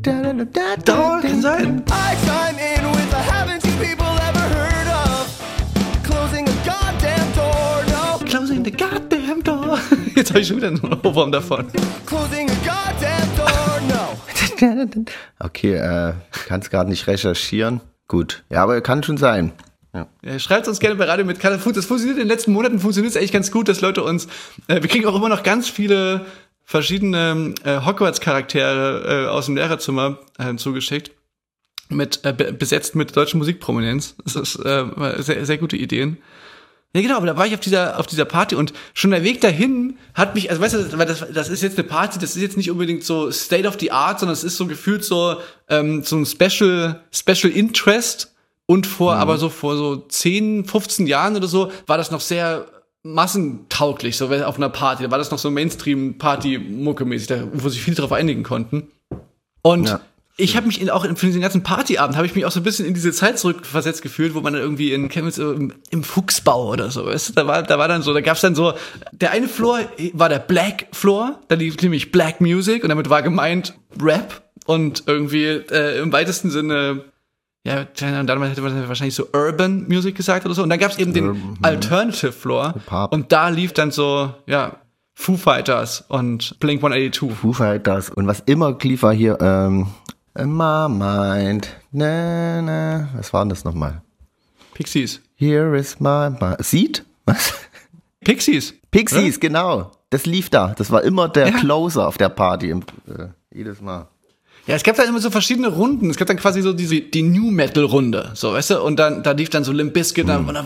Door kann sein. I chime in with the haven't you people ever heard of closing a goddamn door, no. Closing the goddamn door. Jetzt habe ich schon wieder einen Ohrwurm davon. Closing a goddamn door, no. Okay, äh, kannst gerade nicht recherchieren. Gut, ja, aber kann schon sein. Ja. Ja, schreibt uns gerne bei Radio mit Colorful. Das funktioniert in den letzten Monaten, funktioniert es eigentlich ganz gut, dass Leute uns, äh, wir kriegen auch immer noch ganz viele verschiedene äh, Hogwarts-Charaktere äh, aus dem Lehrerzimmer äh, zugeschickt, mit äh, be- besetzt mit deutschen Musikprominenz. Das ist äh, sehr, sehr gute Ideen. Ja, genau, aber da war ich auf dieser auf dieser Party und schon der Weg dahin hat mich, also weißt du, weil das das ist jetzt eine Party, das ist jetzt nicht unbedingt so State of the Art, sondern es ist so gefühlt so ähm, so ein Special Special Interest und vor mhm. aber so vor so zehn, fünfzehn Jahren oder so war das noch sehr massentauglich, so auf einer Party, da war das noch so Mainstream-Party-Mucke-mäßig, da, wo sich viele drauf einigen konnten. Und ja, ich habe mich in, auch für diesen ganzen Partyabend, habe ich mich auch so ein bisschen in diese Zeit zurückversetzt gefühlt, wo man dann irgendwie in Chemnitz im, im Fuchsbau oder so, weißt du, da war, da war dann so, da gab's dann so, der eine Floor war der Black Floor, da lief nämlich Black Music und damit war gemeint Rap und irgendwie äh, im weitesten Sinne ja, und damals hätte man wahrscheinlich so Urban Music gesagt oder so. Und dann gab's eben den Urban, Alternative Floor. Und da lief dann so, ja, Foo Fighters und Blink one eighty-two. Foo Fighters. Und was immer lief war hier, ähm, In my mind, na, na. Was war denn das nochmal? Pixies. Here is my mind. Seed? Was? Pixies. Pixies, ja? Genau. Das lief da. Das war immer der ja. Closer auf der Party. Im, äh, jedes Mal. Ja, es gab dann immer so verschiedene Runden. Es gab dann quasi so diese die New Metal Runde, so, weißt du? Und dann da lief dann so Limp Bizkit mhm. und dann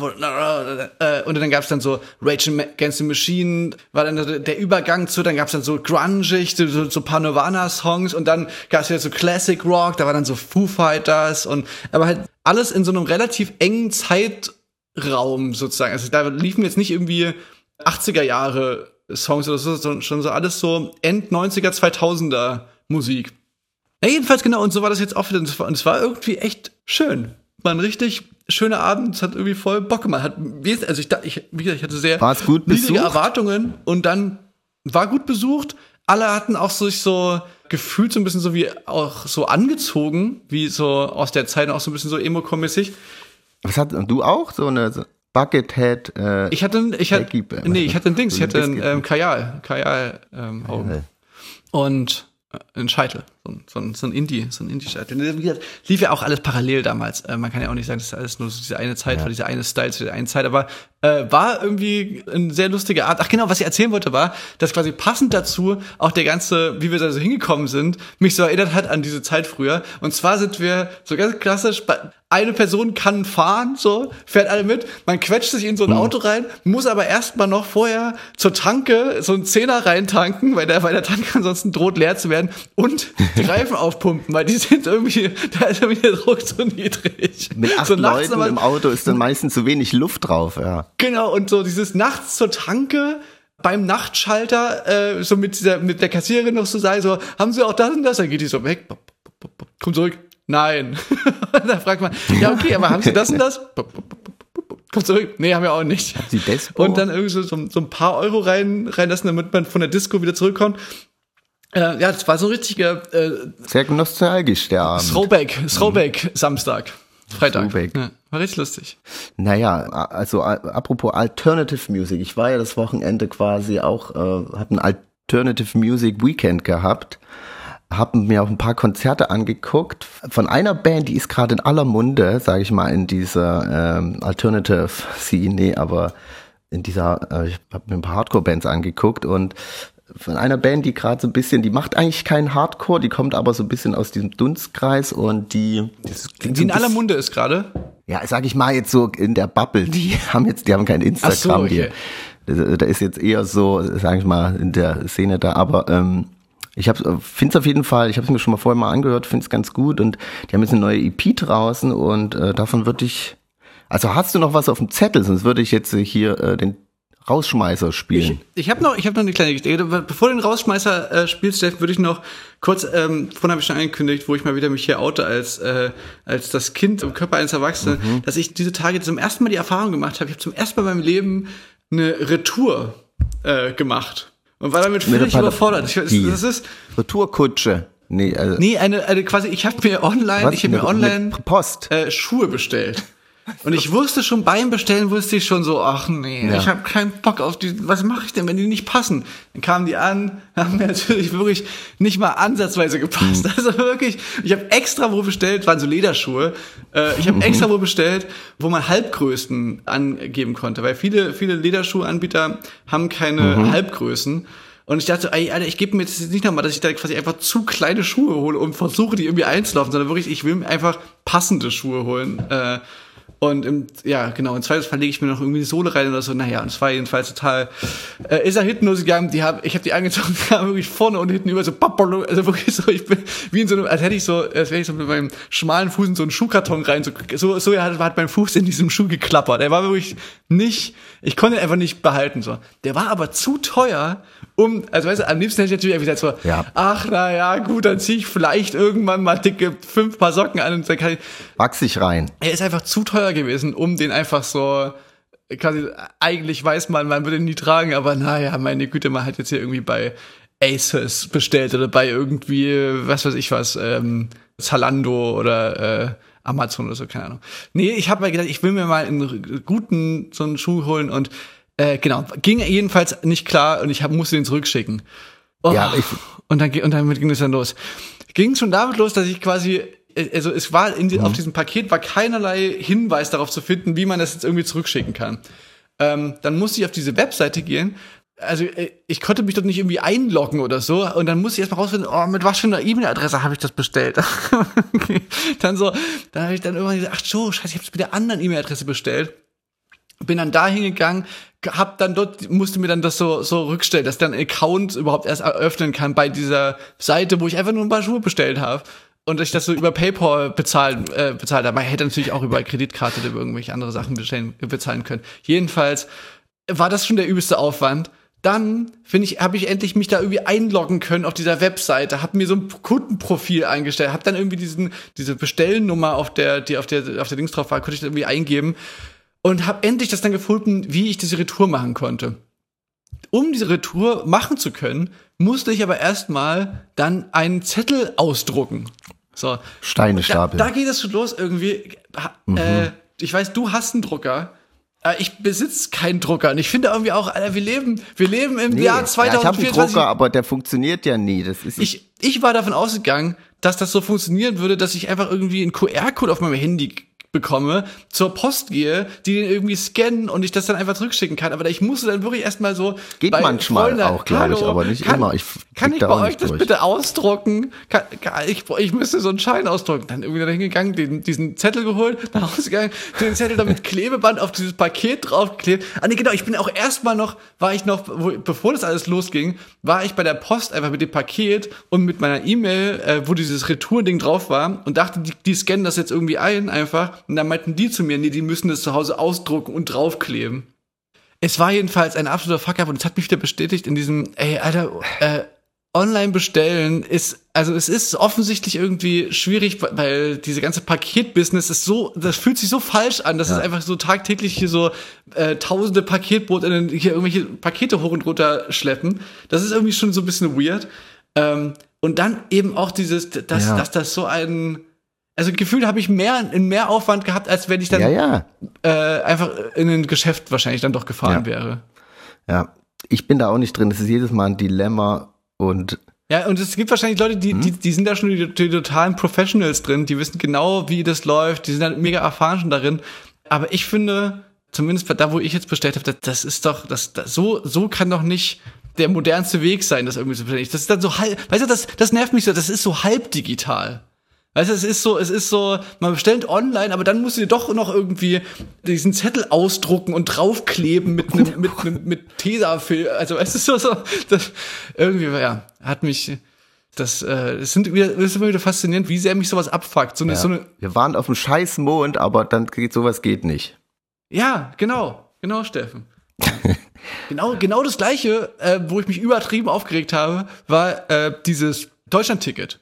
äh, und dann gab's dann so Rage Against the Machine, war dann der Übergang zu, dann gab's dann so grungig, so, so ein paar Nirvana Songs und dann gab's wieder so Classic Rock, da war dann so Foo Fighters und aber halt alles in so einem relativ engen Zeitraum sozusagen. Also da liefen jetzt nicht irgendwie achtziger Jahre Songs oder so, sondern schon so alles so End neunziger, zweitausender Musik. Ja, jedenfalls genau, und so war das jetzt auch wieder. Und es war, und es war irgendwie echt schön. War ein richtig schöner Abend, es hat irgendwie voll Bock gemacht. Hat, also ich, ich, wie gesagt, ich hatte sehr War's gut niedrige besucht? Erwartungen und dann war gut besucht. Alle hatten auch so sich so gefühlt so ein bisschen so wie auch so angezogen, wie so aus der Zeit auch so ein bisschen so emo-mäßig. Was hat, und du auch? So eine so Buckethead, äh, Ich hatte, ich hatte, Baggy, nee, ich hatte ein Dings, so ich hatte ein Biscuit. ähm, Kajal, Kajal, ähm, Augen. Ja. Und ein Scheitel, so ein, so ein, so ein Indie, so ein Indie-Scheitel. Wie gesagt, lief ja auch alles parallel damals. Äh, man kann ja auch nicht sagen, das ist alles nur so diese eine Zeit, ja. war diese eine Style zu der einen Zeit, aber äh, war irgendwie eine sehr lustige Art. Ach genau, was ich erzählen wollte war, dass quasi passend dazu auch der ganze, wie wir da so hingekommen sind, mich so erinnert hat an diese Zeit früher. Und zwar sind wir so ganz klassisch, eine Person kann fahren, so, fährt alle mit, man quetscht sich in so ein mhm. Auto rein, muss aber erstmal noch vorher zur Tanke so einen Zehner reintanken, weil der, weil der Tank ansonsten droht leer zu werden und die Reifen aufpumpen, weil die sind irgendwie, da ist irgendwie der Druck so niedrig. Mit acht so Leuten im Auto ist dann meistens zu wenig Luft drauf, ja. Genau, und so dieses nachts zur Tanke, beim Nachtschalter, äh, so mit dieser, mit der Kassiererin noch so sagen, so, haben Sie auch das und das? Dann geht die so weg, kommt zurück, nein. Dann fragt man, ja okay, aber haben Sie das und das? Kommt zurück, nee, haben wir auch nicht. Sie Despo? Und dann irgendwie so, so, so ein paar Euro rein, reinlassen, damit man von der Disco wieder zurückkommt. Äh, ja, das war so ein richtiger äh, sehr nostalgisch, der Abend. Throwback, Throwback mhm. Samstag, Freitag. Throwback. Ja, war richtig lustig. Naja, also apropos Alternative Music, ich war ja das Wochenende quasi auch, äh, hab ein Alternative Music Weekend gehabt, hab mir auch ein paar Konzerte angeguckt von einer Band, die ist gerade in aller Munde, sage ich mal, in dieser ähm, Alternative Scene, nee, aber in dieser, äh, ich habe mir ein paar Hardcore-Bands angeguckt und von einer Band, die gerade so ein bisschen, die macht eigentlich keinen Hardcore, die kommt aber so ein bisschen aus diesem Dunstkreis und die... Die, die in aller Munde ist gerade? Ja, sag ich mal jetzt so in der Bubble, die haben jetzt, die haben kein Instagram, Ach so, okay. die, da ist jetzt eher so, sag ich mal, in der Szene da, aber ähm, ich finde es auf jeden Fall, ich habe es mir schon mal vorher mal angehört, finde es ganz gut und die haben jetzt eine neue E P draußen und äh, davon würde ich, also hast du noch was auf dem Zettel, sonst würde ich jetzt hier äh, den Rausschmeißer spielen. Ich, ich habe noch, ich habe noch eine kleine Geschichte. Bevor du den Rausschmeißer äh, spielst, Steff, würde ich noch kurz, ähm, vorhin habe ich schon angekündigt, wo ich mal wieder mich hier oute als äh, als das Kind im Körper eines Erwachsenen, mhm. dass ich diese Tage zum ersten Mal die Erfahrung gemacht habe. Ich habe zum ersten Mal in meinem Leben eine Retour äh, gemacht und war damit völlig überfordert. Ich, das, das ist Retourkutsche. Nee, also nee, eine, eine quasi. Ich habe mir online, was? ich habe mir online Post äh, Schuhe bestellt. Und ich wusste schon beim Bestellen, wusste ich schon so, ach nee, ja. ich habe keinen Bock auf die, was mache ich denn, wenn die nicht passen? Dann kamen die an, haben mir natürlich wirklich nicht mal ansatzweise gepasst. Mhm. Also wirklich, ich habe extra wo bestellt, waren so Lederschuhe, äh, ich habe mhm. extra wo bestellt, wo man Halbgrößen angeben konnte, weil viele, viele Lederschuhanbieter haben keine mhm. Halbgrößen. Und ich dachte, ey, Alter, ich gebe mir jetzt nicht nochmal, dass ich da quasi einfach zu kleine Schuhe hole und versuche, die irgendwie einzulaufen, sondern wirklich, ich will mir einfach passende Schuhe holen. Äh, Und im, ja, genau, im zweiten Fall lege ich mir noch irgendwie die Sohle rein oder so. Naja, und es war jedenfalls total, äh, ist er hinten losgegangen, die hab, ich habe die angezogen, die haben wirklich vorne und hinten über so, also wirklich so, ich bin wie in so einem, als hätte ich so, als wäre ich so mit meinem schmalen Fuß in so einen Schuhkarton rein, so, so, so hat, hat mein Fuß in diesem Schuh geklappert. Er war wirklich nicht, ich konnte ihn einfach nicht behalten, so. Der war aber zu teuer, um, also weißt du, am liebsten hätte ich natürlich einfach gesagt so, ja. ach, na ja, gut, dann ziehe ich vielleicht irgendwann mal dicke fünf Paar Socken an und dann kann ich, wachs ich rein. Er ist einfach zu teuer gewesen, um den einfach so, quasi, eigentlich weiß man, man würde ihn nie tragen, aber naja, meine Güte, man hat jetzt hier irgendwie bei Asus bestellt oder bei irgendwie, was weiß ich was, ähm, Zalando oder äh, Amazon oder so, keine Ahnung. Nee, ich habe mir gedacht, ich will mir mal einen guten so einen Schuh holen und äh, genau, ging jedenfalls nicht klar und ich hab, musste den zurückschicken. Oh, ja, ich und dann und damit ging es dann los. Ging schon damit los, dass ich quasi, also es war in die, mhm. auf diesem Paket war keinerlei Hinweis darauf zu finden, wie man das jetzt irgendwie zurückschicken kann. Ähm, dann musste ich auf diese Webseite gehen. Also ich konnte mich dort nicht irgendwie einloggen oder so und dann musste ich erstmal rausfinden, oh, mit was für einer E-Mail-Adresse habe ich das bestellt. Okay. Dann so, dann habe ich dann irgendwann gesagt, ach so, scheiße, ich habe es mit der anderen E-Mail-Adresse bestellt. Bin dann da hingegangen, hab dann dort, musste mir dann das so, so rückstellen, dass ich dann einen Account überhaupt erst eröffnen kann bei dieser Seite, wo ich einfach nur ein paar Schuhe bestellt habe. Und ich das so über PayPal bezahlen, äh, bezahlt habe. Man hätte natürlich auch über Kreditkarte oder über irgendwelche andere Sachen bestellen, bezahlen können. Jedenfalls war das schon der übelste Aufwand. Dann, finde ich, habe ich endlich mich da irgendwie einloggen können auf dieser Webseite, habe mir so ein Kundenprofil eingestellt, habe dann irgendwie diesen diese Bestellnummer auf der die auf der auf der Dings drauf war, konnte ich dann irgendwie eingeben und habe endlich das dann gefunden, wie ich diese Retour machen konnte. Um diese Retour machen zu können, musste ich aber erstmal dann einen Zettel ausdrucken. So. Steine stapeln. Da, da geht es schon los irgendwie. Mhm. Äh, ich weiß, du hast einen Drucker. Ich besitze keinen Drucker und ich finde irgendwie auch, Alter, wir leben, wir leben im nee, Jahr zwanzig vierundzwanzig. Ja, ich habe einen Drucker, aber der funktioniert ja nie. Das ist ich, ich war davon ausgegangen, dass das so funktionieren würde, dass ich einfach irgendwie einen Q R-Code auf meinem Handy bekomme, zur Post gehe, die den irgendwie scannen und ich das dann einfach zurückschicken kann. Aber ich musste dann wirklich erstmal so... Geht manchmal Freunde, auch, glaube ich, aber nicht kann, immer. Ich kann ich bei euch das durch. bitte ausdrucken? Kann, kann, ich, ich müsste so einen Schein ausdrucken. Dann irgendwie da hingegangen, den, diesen Zettel geholt, nach Hause gegangen, den Zettel dann mit Klebeband auf dieses Paket draufgeklebt. Ah nee, genau, ich bin auch erstmal noch, war ich noch, wo, bevor das alles losging, war ich bei der Post einfach mit dem Paket und mit meiner E-Mail, äh, wo dieses Retour-Ding drauf war und dachte, die, die scannen das jetzt irgendwie ein einfach. Und dann meinten die zu mir, nee, die müssen das zu Hause ausdrucken und draufkleben. Es war jedenfalls ein absoluter Fuck-up und es hat mich wieder bestätigt in diesem, ey, Alter, äh, online bestellen ist, also es ist offensichtlich irgendwie schwierig, weil diese ganze Paketbusiness ist so, das fühlt sich so falsch an, dass ja. es einfach so tagtäglich hier so äh, tausende Paketboote hier irgendwelche Pakete hoch und runter schleppen. Das ist irgendwie schon so ein bisschen weird. Ähm, und dann eben auch dieses, dass, ja. dass das so ein, also gefühlt habe ich mehr, in mehr Aufwand gehabt, als wenn ich dann ja, ja. Äh, einfach in ein Geschäft wahrscheinlich dann doch gefahren ja. wäre. Ja, ich bin da auch nicht drin. Das ist jedes Mal ein Dilemma. Und ja, und es gibt wahrscheinlich Leute, die, hm? die, die sind da schon die, die totalen Professionals drin, die wissen genau, wie das läuft, die sind dann mega erfahren schon darin. Aber ich finde, zumindest da, wo ich jetzt bestellt habe, das, das ist doch, das, das, so, so kann doch nicht der modernste Weg sein, das irgendwie zu bestellen. Das ist dann so halb, weißt du, das, das nervt mich so, das ist so halb digital. Weißt du, es ist so, es ist so, man bestellt online, aber dann musst du dir doch noch irgendwie diesen Zettel ausdrucken und draufkleben mit einem, mit einem, mit Tesafilm. Also, es ist so, so, das, irgendwie, ja, hat mich, das, äh, es sind wieder, das ist immer wieder faszinierend, wie sehr mich sowas abfuckt. So eine, ja. so eine, wir waren auf dem scheiß Mond, aber dann geht sowas geht nicht. Ja, genau, genau, Steffen. genau, genau das Gleiche, äh, wo ich mich übertrieben aufgeregt habe, war äh, dieses Deutschland-Ticket.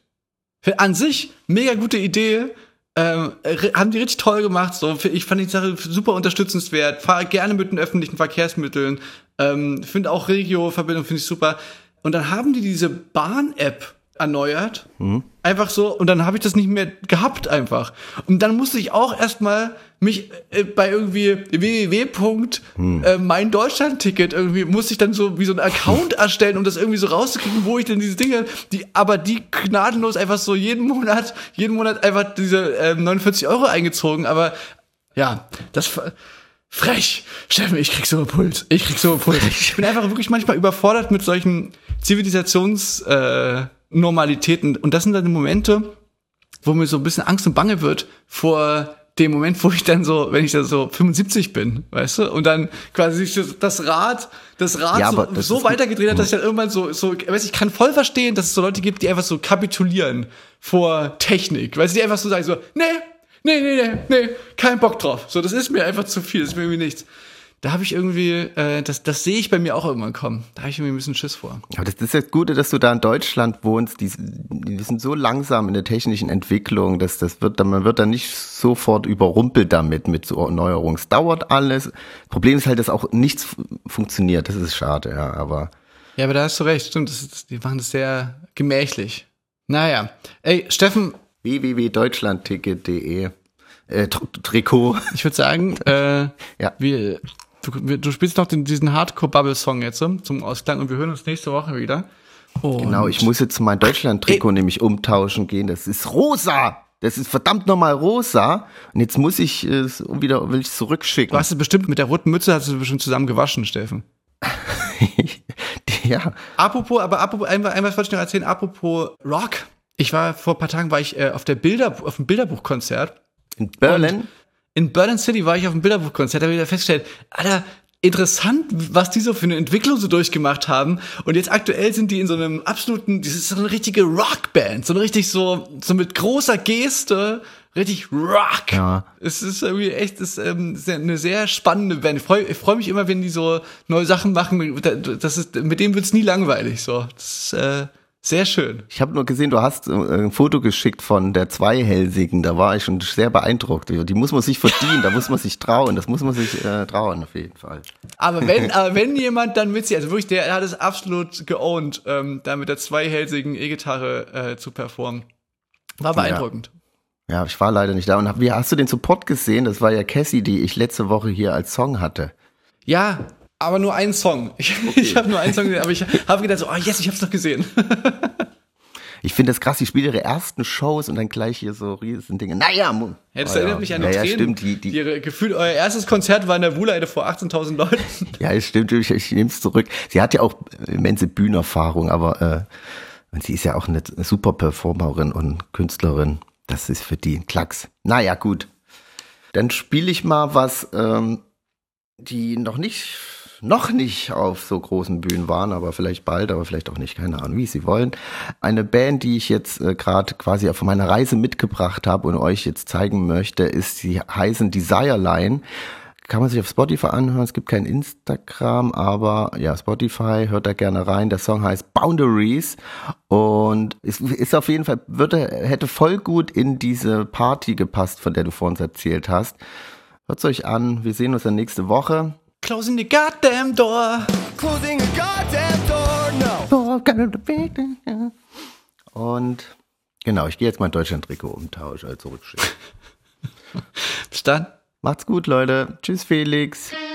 An sich, mega gute Idee, ähm, haben die richtig toll gemacht, so, ich fand die Sache super unterstützenswert, fahre gerne mit den öffentlichen Verkehrsmitteln, ähm, finde auch Regio-Verbindung finde ich super, und dann haben die diese Bahn-App erneuert, mhm. einfach so, und dann habe ich das nicht mehr gehabt einfach, und dann musste ich auch erstmal mich äh, bei irgendwie w w w Punkt mein Deutschland-Ticket irgendwie, musste ich dann so wie so einen Account erstellen, um das irgendwie so rauszukriegen, wo ich denn diese Dinge, die, aber die gnadenlos einfach so jeden Monat, jeden Monat einfach diese äh, neunundvierzig Euro eingezogen, aber ja, das frech, Steffen, ich krieg so einen Puls, ich krieg so einen Puls. Ich bin einfach wirklich manchmal überfordert mit solchen Zivilisations äh, Normalitäten, und das sind dann die Momente, wo mir so ein bisschen Angst und Bange wird vor dem Moment, wo ich dann so, wenn ich dann so fünfundsiebzig bin, weißt du, und dann quasi das Rad, das Rad ja, so, das so weitergedreht hat, dass ich dann irgendwann so, so, weißt du, ich kann voll verstehen, dass es so Leute gibt, die einfach so kapitulieren vor Technik, weißt du, die einfach so sagen so, nee, nee, nee, nee, nee, kein Bock drauf, so, das ist mir einfach zu viel, das ist mir irgendwie nichts. Da habe ich irgendwie, äh, das, das sehe ich bei mir auch irgendwann kommen. Da habe ich irgendwie ein bisschen Schiss vor. Aber das ist das Gute, dass du da in Deutschland wohnst. Die, die sind so langsam in der technischen Entwicklung, dass das wird, man wird dann nicht sofort überrumpelt damit, mit so Erneuerungen. Es dauert alles. Problem ist halt, dass auch nichts funktioniert. Das ist schade, ja, aber. Ja, aber da hast du recht, stimmt. Das ist, die machen das sehr gemächlich. Naja. Ey, Steffen. w w w punkt deutschlandticket punkt de äh, Trikot. Ich würde sagen, äh, ja. wir. Du, du spielst noch den, diesen Hardcore-Bubble-Song jetzt zum Ausklang, und wir hören uns nächste Woche wieder. Und genau, ich muss jetzt mein Deutschland-Trikot nämlich umtauschen gehen. Das ist rosa. Das ist verdammt nochmal rosa. Und jetzt muss ich es äh, wieder, will ich zurückschicken. Du hast es bestimmt mit der roten Mütze, hast du bestimmt zusammen gewaschen, Steffen. Ja. Apropos, aber apropos, einmal, einmal wollte ich noch erzählen, apropos Rock. Ich war, vor ein paar Tagen war ich äh, auf der Bilder, auf dem Bilderbuchkonzert. In Berlin? In Berlin City war ich auf dem Bilderbuchkonzert, da habe ich wieder festgestellt, Alter, interessant, was die so für eine Entwicklung so durchgemacht haben. Und jetzt aktuell sind die in so einem absoluten, das ist so eine richtige Rockband, so eine richtig so, so mit großer Geste, richtig Rock. Ja. Es ist irgendwie echt, es ist ähm, sehr, eine sehr spannende Band. Ich freue ich freu mich immer, wenn die so neue Sachen machen. Das ist, mit dem wird's nie langweilig, so. Das ist, äh, sehr schön. Ich habe nur gesehen, du hast äh, ein Foto geschickt von der Zweihälsigen. Da war ich schon sehr beeindruckt. Die muss man sich verdienen, da muss man sich trauen. Das muss man sich äh, trauen, auf jeden Fall. Aber wenn, aber wenn jemand dann mit sich, also wirklich, der, der hat es absolut geowned, ähm, da mit der zweihälsigen E-Gitarre äh, zu performen. War beeindruckend. Ja. ja, ich war leider nicht da. Und hab, wie hast du den Support gesehen? Das war ja Cassie, die ich letzte Woche hier als Song hatte. Ja, aber nur einen Song. Ich, okay. ich habe nur einen Song gesehen, aber ich habe gedacht, so, oh yes, ich habe es noch gesehen. Ich finde das krass, die spielen ihre ersten Shows und dann gleich hier so riesen Dinge. Naja, Mo. Ja, das oh, erinnert ja. mich an die ja, Tränen. Ja, stimmt. Die, die, Ihre Gefühl, euer erstes Konzert war in der Wuhleide vor achtzehntausend Leuten. Ja, das stimmt, ich, ich nehme es zurück. Sie hat ja auch immense Bühnenerfahrung, aber äh, sie ist ja auch eine super Performerin und Künstlerin. Das ist für die ein Klacks. Naja, gut. Dann spiele ich mal was, ähm, die noch nicht... noch nicht auf so großen Bühnen waren, aber vielleicht bald, aber vielleicht auch nicht, keine Ahnung, wie sie wollen. Eine Band, die ich jetzt äh, gerade quasi auf meiner Reise mitgebracht habe und euch jetzt zeigen möchte, ist, die heißen Desireline, Kann man sich auf Spotify anhören, es gibt kein Instagram, aber ja, Spotify, hört da gerne rein. Der Song heißt Boundaries und ist, ist auf jeden Fall, würde, hätte voll gut in diese Party gepasst, von der du vorhin erzählt hast. Hört's euch an, wir sehen uns dann nächste Woche. Closing the goddamn door. Closing a goddamn door, no. Und genau, ich gehe jetzt mein Deutschland-Trikot umtauschen, also zurückschicken. Bis dann. Macht's gut, Leute. Tschüss, Felix.